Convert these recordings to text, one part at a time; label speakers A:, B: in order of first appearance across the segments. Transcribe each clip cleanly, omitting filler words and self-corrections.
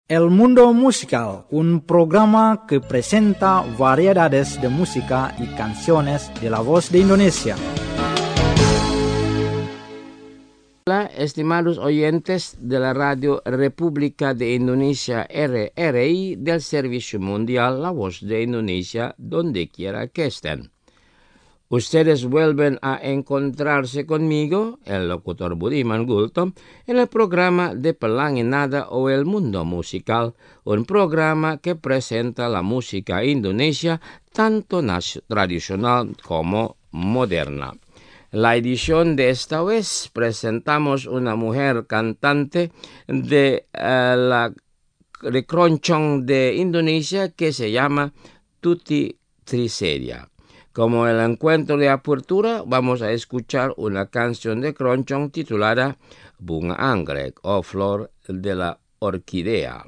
A: El Mundo Musical, un programa que presenta variedades de música y canciones de la voz de Indonesia.
B: Hola, estimados oyentes de la Radio República de Indonesia RRI del Servicio Mundial La Voz de Indonesia, donde quiera que estén. Ustedes vuelven a encontrarse conmigo, el locutor Budiman Gultom, en el programa de Pelangi Nada o El Mundo Musical, un programa que presenta la música indonesia tanto tradicional como moderna. La edición de esta vez presentamos una mujer cantante de keroncong de Indonesia que se llama Tuti Trisedia. Como el encuentro de apertura, vamos a escuchar una canción de keroncong titulada Bunga Anggrek o Flor de la Orquídea.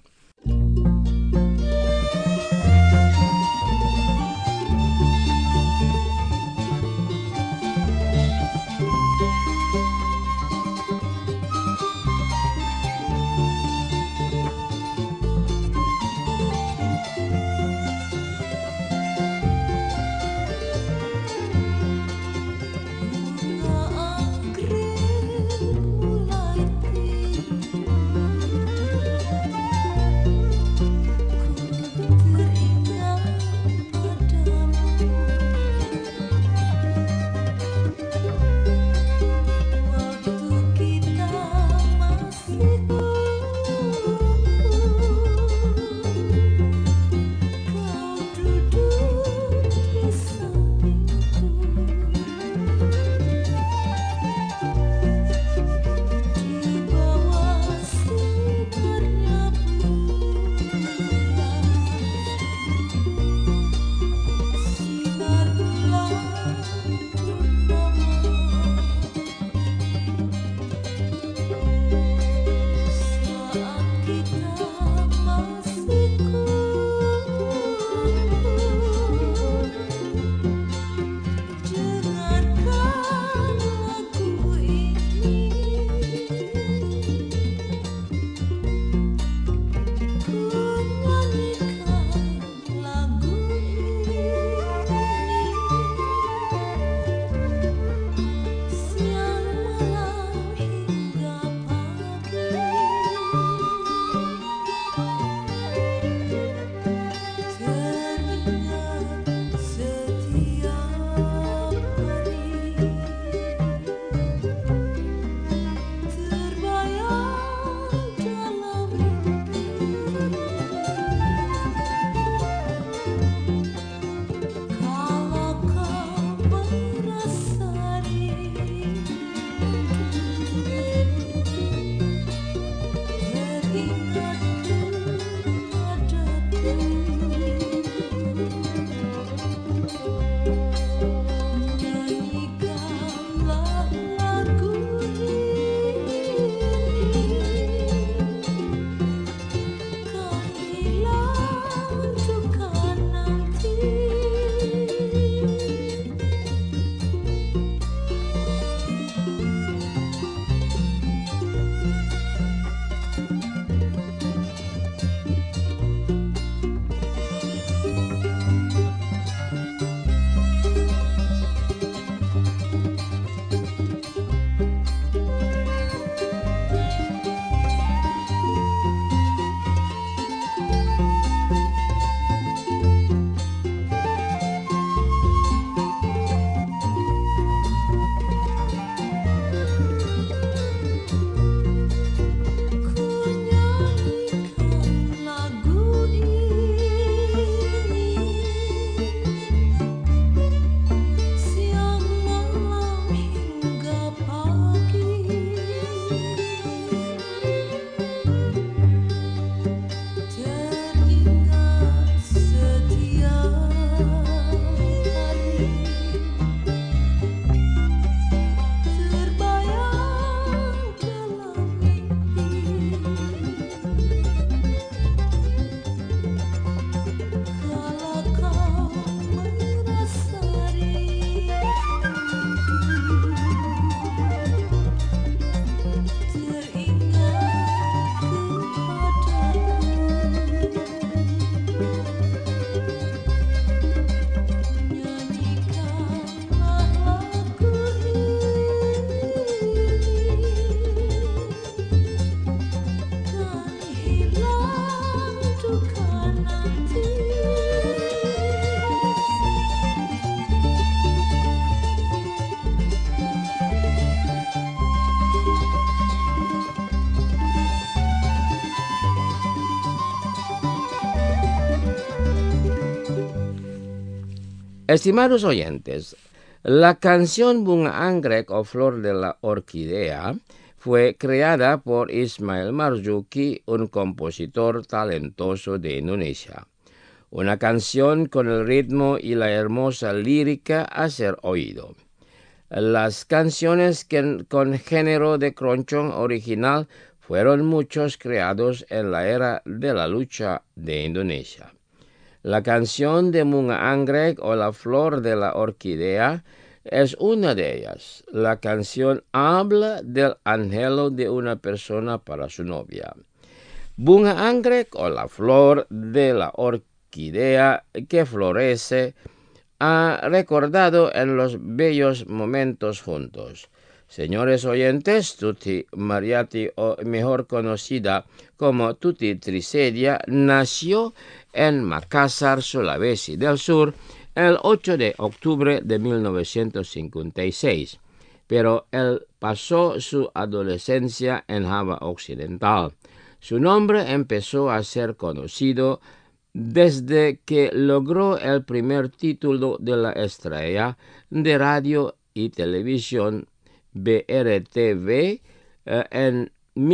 B: Estimados oyentes, la canción Bunga Anggrek o Flor de la Orquídea fue creada por Ismail Marzuki, un compositor talentoso de Indonesia. Una canción con el ritmo y la hermosa lírica a ser oído. Las canciones con género de keroncong original fueron muchos creados en la era de la lucha de Indonesia. La canción de Bunga Anggrek o La Flor de la Orquídea es una de ellas. La canción habla del anhelo de una persona para su novia. Bunga Anggrek o La Flor de la Orquídea que florece ha recordado en los bellos momentos juntos. Señores oyentes, Tuti Mariotti, o mejor conocida como Tuti Trisedia, nació en Makassar, Sulawesi del Sur, el 8 de octubre de 1956, pero él pasó su adolescencia en Java Occidental. Su nombre empezó a ser conocido desde que logró el primer título de la estrella de radio y televisión BRTV en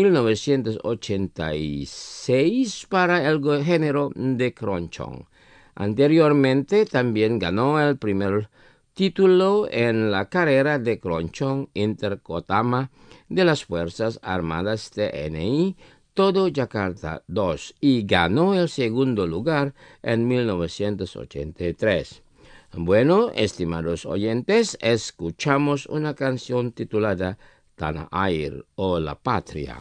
B: 1986 para el género de keroncong. Anteriormente también ganó el primer título en la carrera de keroncong interkotama de las Fuerzas Armadas TNI, Todo Jakarta 2, y ganó el segundo lugar en 1983. Bueno, estimados oyentes, escuchamos una canción titulada Tanah Air o La Patria.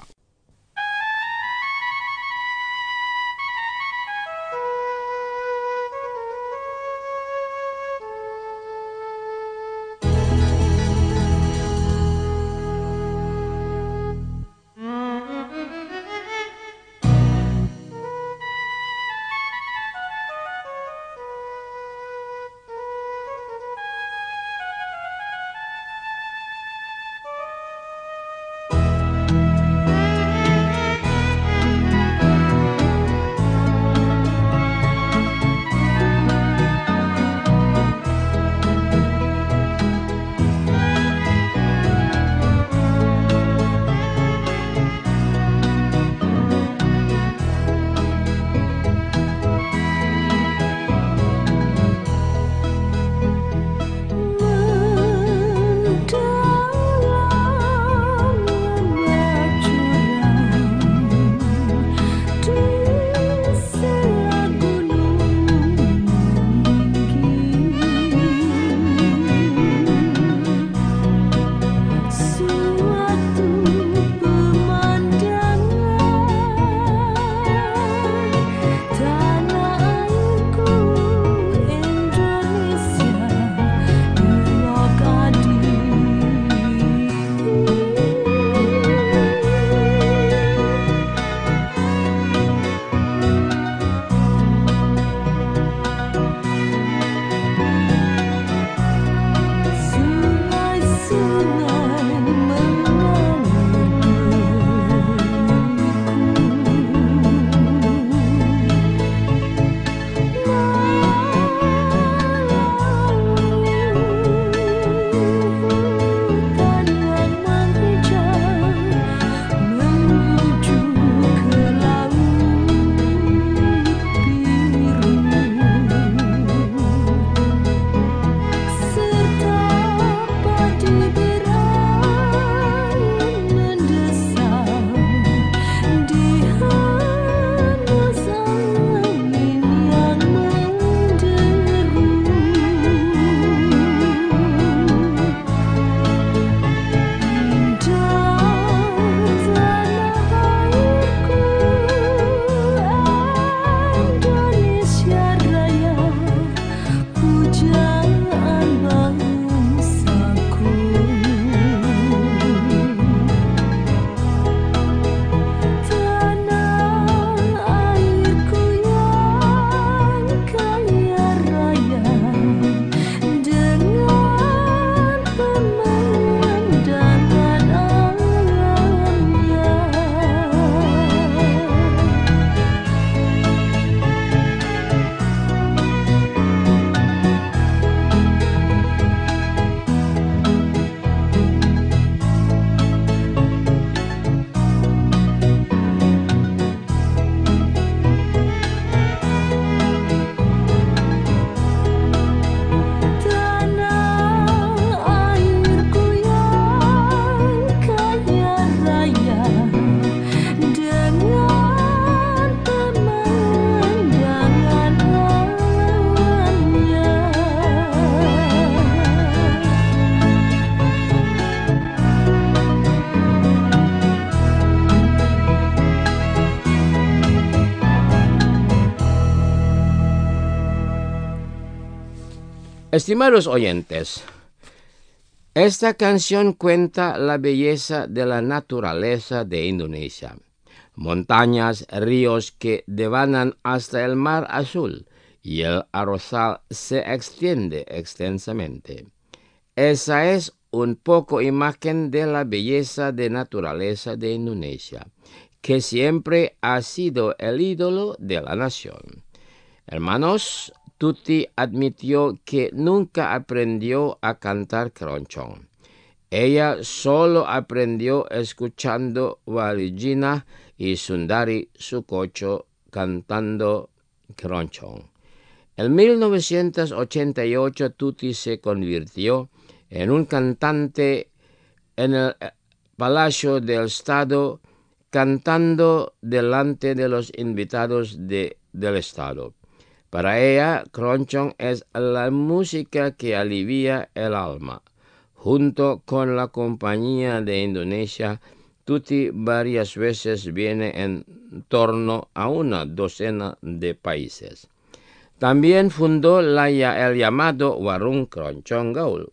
B: Estimados oyentes, esta canción cuenta la belleza de la naturaleza de Indonesia. Montañas, ríos que devanan hasta el mar azul y el arrozal se extiende extensamente. Esa es un poco imagen de la belleza de naturaleza de Indonesia, que siempre ha sido el ídolo de la nación. Hermanos, Tuti admitió que nunca aprendió a cantar keroncong. Ella solo aprendió escuchando Walijina y Sundari Sukocho cantando keroncong. En 1988 Tuti se convirtió en un cantante en el Palacio del Estado, cantando delante de los invitados del Estado. Para ella, keroncong es la música que alivia el alma. Junto con la Compañía de Indonesia, Tuti varias veces viene en torno a una docena de países. También fundó el llamado Warung Keroncong Gaul,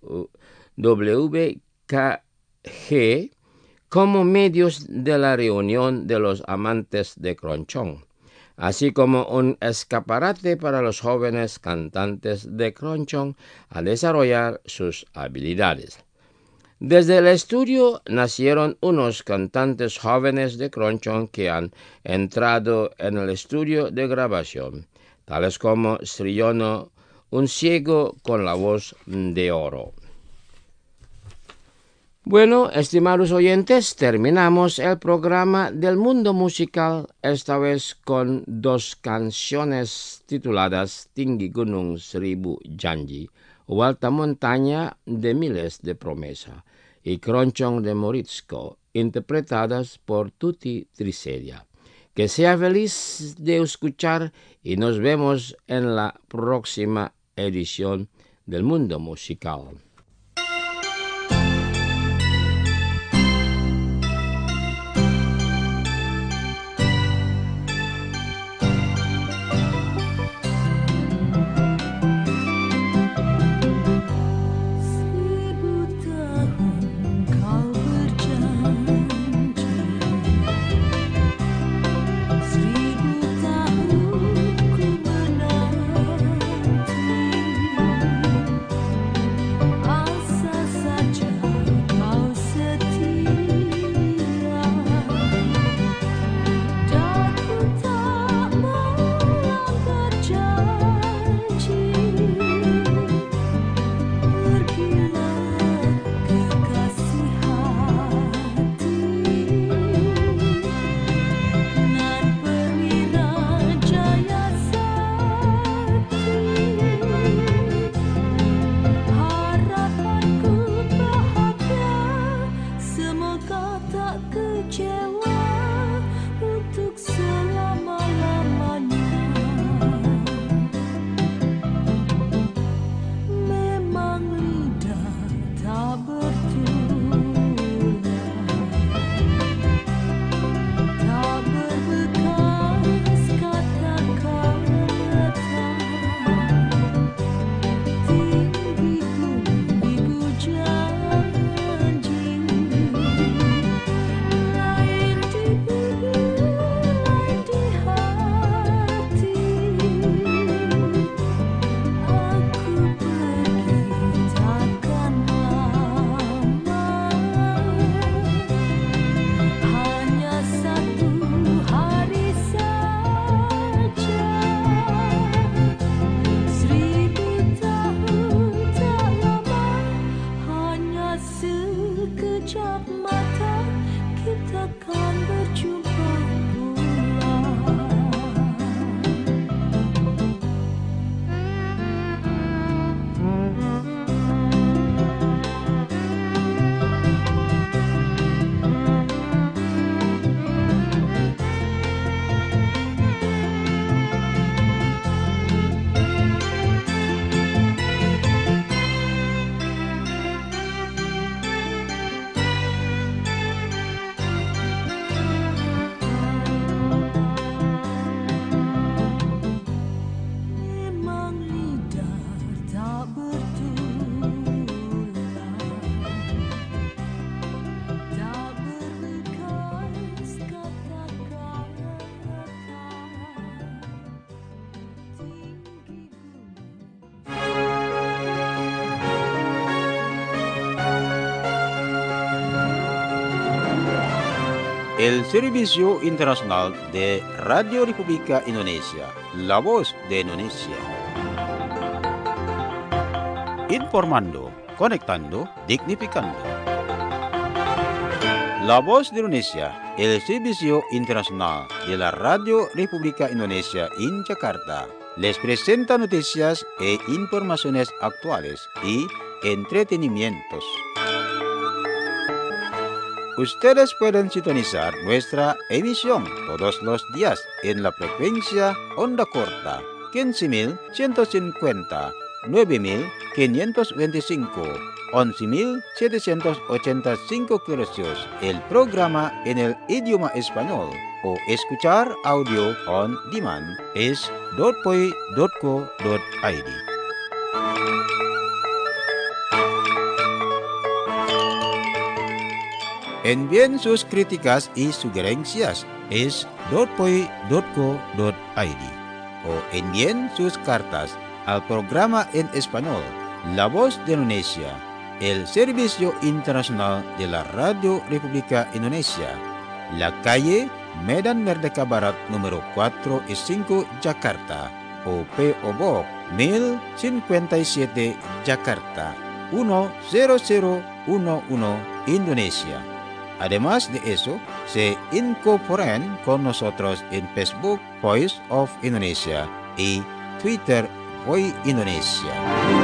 B: WKG, como medios de la reunión de los amantes de keroncong, así como un escaparate para los jóvenes cantantes de keroncong a desarrollar sus habilidades. Desde el estudio nacieron unos cantantes jóvenes de keroncong que han entrado en el estudio de grabación, tales como Sriyono, un ciego con la voz de oro. Bueno, estimados oyentes, terminamos el programa del mundo musical, esta vez con dos canciones tituladas Tinggi Gunung Seribu Janji, o Alta Montaña de Miles de Promesa, y Keroncong de Morisco, interpretadas por Tuti Trisedia. Que sea feliz de escuchar y nos vemos en la próxima edición del mundo musical.
C: el Servicio Internacional de Radio República Indonesia, La Voz de Indonesia. Informando, conectando, dignificando. La Voz de Indonesia, el Servicio Internacional de la Radio República Indonesia en Jakarta, les presenta noticias e informaciones actuales y entretenimientos. Ustedes pueden sintonizar nuestra emisión todos los días en la frecuencia onda corta 15.150, 9.525, 11.785 kHz, el programa en el idioma español, o escuchar audio on demand es .poi.co.id. Envíen sus críticas y sugerencias es .poi.co.id o envíen sus cartas al programa en español La Voz de Indonesia, el Servicio Internacional de la Radio República Indonesia, la calle Medan Merdeka Barat número 4 y 5 Jakarta, o P.O. Box 1057 Jakarta 10011 Indonesia. Además de eso, se incorporan con nosotros en Facebook Voice of Indonesia y Twitter Voice Indonesia.